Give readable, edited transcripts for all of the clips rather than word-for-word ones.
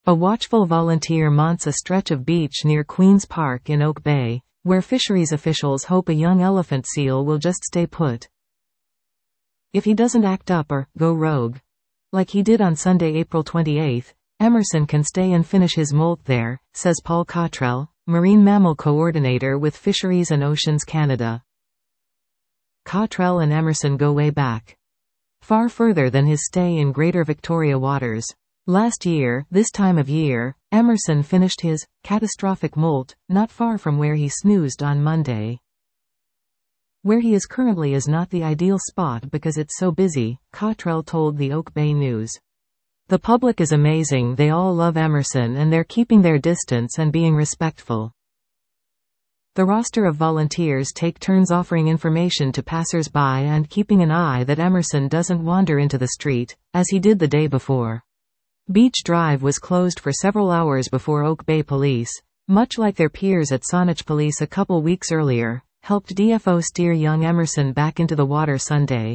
A watchful volunteer mounts a stretch of beach near Queen's Park in Oak Bay, where fisheries officials hope a young elephant seal will just stay put. If he doesn't act up or go rogue, like he did on Sunday, April 28, Emerson can stay and finish his molt there, says Paul Cottrell, marine mammal coordinator with Fisheries and Oceans Canada. Cottrell and Emerson go way back. Far further than his stay in Greater Victoria waters. Last year, this time of year, Emerson finished his catastrophic molt, not far from where he snoozed on Monday. Where he is currently is not the ideal spot because it's so busy, Cottrell told the Oak Bay News. The public is amazing, they all love Emerson and they're keeping their distance and being respectful. The roster of volunteers take turns offering information to passers-by and keeping an eye that Emerson doesn't wander into the street, as he did the day before. Beach Drive was closed for several hours before Oak Bay Police, much like their peers at Saanich Police a couple weeks earlier, helped DFO steer young Emerson back into the water Sunday.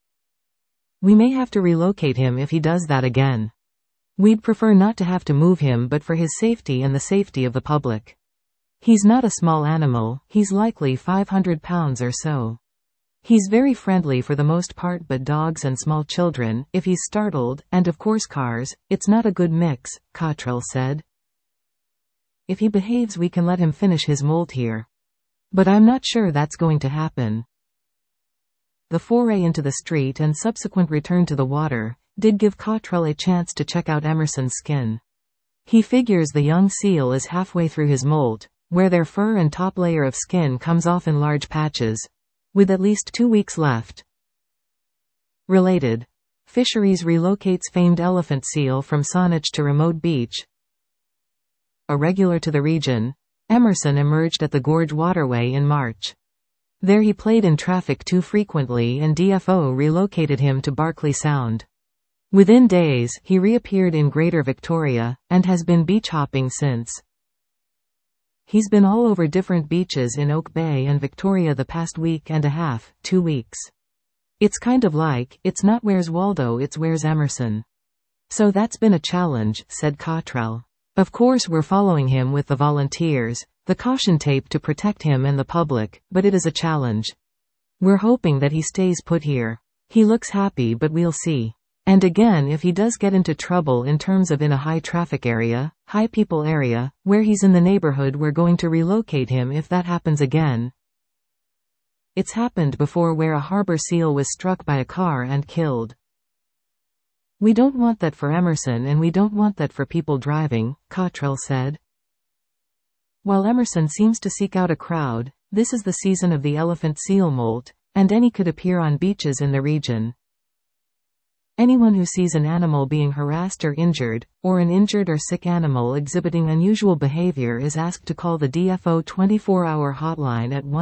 We may have to relocate him if he does that again. We'd prefer not to have to move him, but for his safety and the safety of the public. He's not a small animal, he's likely 500 pounds or so. He's very friendly for the most part, but dogs and small children, if he's startled, and of course cars, it's not a good mix, Cottrell said. If he behaves we can let him finish his molt here. But I'm not sure that's going to happen. The foray into the street and subsequent return to the water did give Cottrell a chance to check out Emerson's skin. He figures the young seal is halfway through his molt, where their fur and top layer of skin comes off in large patches, with at least 2 weeks left. Related. Fisheries relocates famed elephant seal from Saanich to remote beach. A regular to the region, Emerson emerged at the Gorge Waterway in March. There he played in traffic too frequently and DFO relocated him to Barkley Sound. Within days, he reappeared in Greater Victoria, and has been beach hopping since. He's been all over different beaches in Oak Bay and Victoria the past week and a half, 2 weeks. It's kind of like, it's not where's Waldo, it's where's Emerson. So that's been a challenge, said Cottrell. Of course we're following him with the volunteers, the caution tape to protect him and the public, but it is a challenge. We're hoping that he stays put here. He looks happy, but we'll see. And again, if he does get into trouble in terms of in a high traffic area, high people area, where he's in the neighborhood, we're going to relocate him if that happens again. It's happened before where a harbor seal was struck by a car and killed. We don't want that for Emerson and we don't want that for people driving, Cottrell said. While Emerson seems to seek out a crowd, this is the season of the elephant seal molt, and any could appear on beaches in the region. Anyone who sees an animal being harassed or injured, or an injured or sick animal exhibiting unusual behavior is asked to call the DFO 24-hour hotline at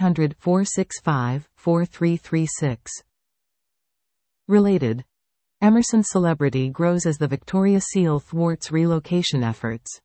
1-800-465-4336. Related. Emerson's celebrity grows as the Victoria seal thwarts relocation efforts.